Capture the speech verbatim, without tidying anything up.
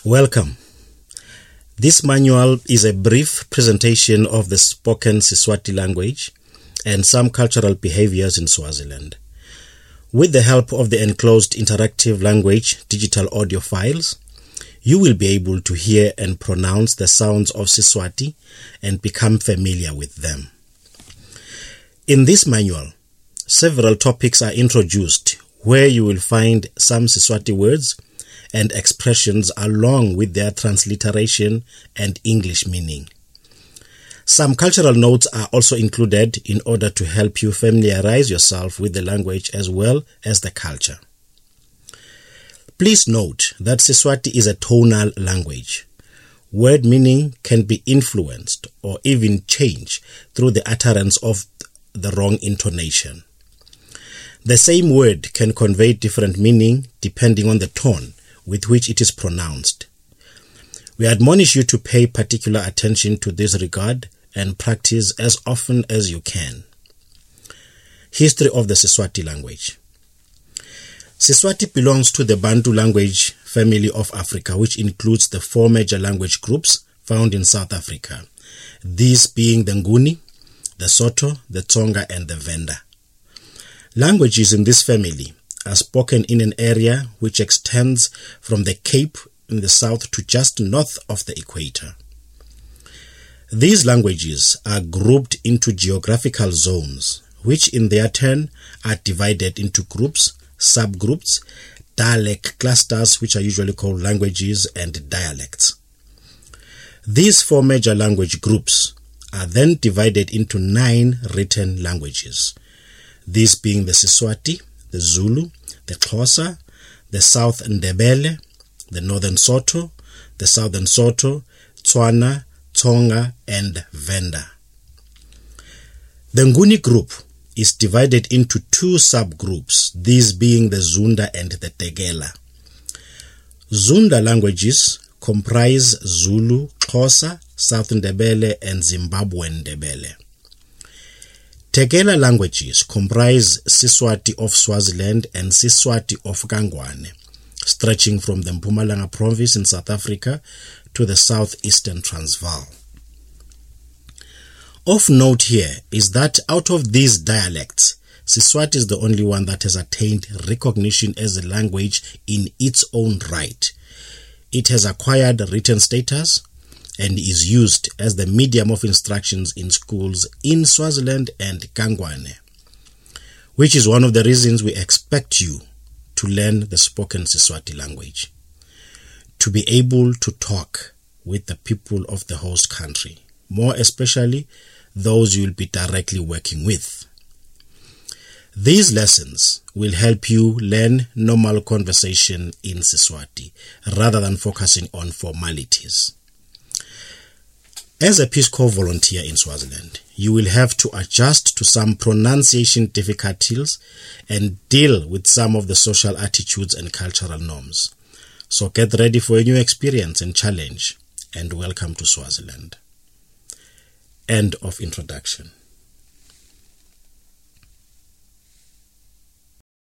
Welcome. This manual is a brief presentation of the spoken Siswati language and some cultural behaviors in Swaziland. With the help of the enclosed interactive language digital audio files, you will be able to hear and pronounce the sounds of Siswati and become familiar with them. In this manual, several topics are introduced where you will find some Siswati words and expressions along with their transliteration and English meaning. Some cultural notes are also included in order to help you familiarize yourself with the language as well as the culture. Please note that Siswati is a tonal language. Word meaning can be influenced or even changed through the utterance of the wrong intonation. The same word can convey different meaning depending on the tone with which it is pronounced. We admonish you to pay particular attention to this regard and practice as often as you can. History of the Siswati language. Siswati belongs to the Bantu language family of Africa, which includes the four major language groups found in South Africa, these being the Nguni, the Sotho, the Tsonga, and the Venda. Languages in this family are spoken in an area which extends from the Cape in the south to just north of the equator. These languages are grouped into geographical zones, which in their turn are divided into groups, subgroups, dialect clusters, which are usually called languages, and dialects. These four major language groups are then divided into nine written languages, these being the Siswati, the Zulu, the Xhosa, the South Ndebele, the Northern Sotho, the Southern Sotho, Tswana, Tsonga, and Venda. The Nguni group is divided into two subgroups, these being the Zunda and the Tegela. Zunda languages comprise Zulu, Xhosa, South Ndebele, and Zimbabwean Ndebele. Tegela languages comprise Siswati of Swaziland and Siswati of Kangwane, stretching from the Mpumalanga province in South Africa to the southeastern Transvaal. Of note here is that out of these dialects, Siswati is the only one that has attained recognition as a language in its own right. It has acquired written status and is used as the medium of instructions in schools in Swaziland and Kangwane, which is one of the reasons we expect you to learn the spoken Siswati language, to be able to talk with the people of the host country, more especially those you'll be directly working with. These lessons will help you learn normal conversation in Siswati rather than focusing on formalities. As a Peace Corps volunteer in Swaziland, you will have to adjust to some pronunciation difficulties and deal with some of the social attitudes and cultural norms. So get ready for a new experience and challenge, and welcome to Swaziland. End of introduction.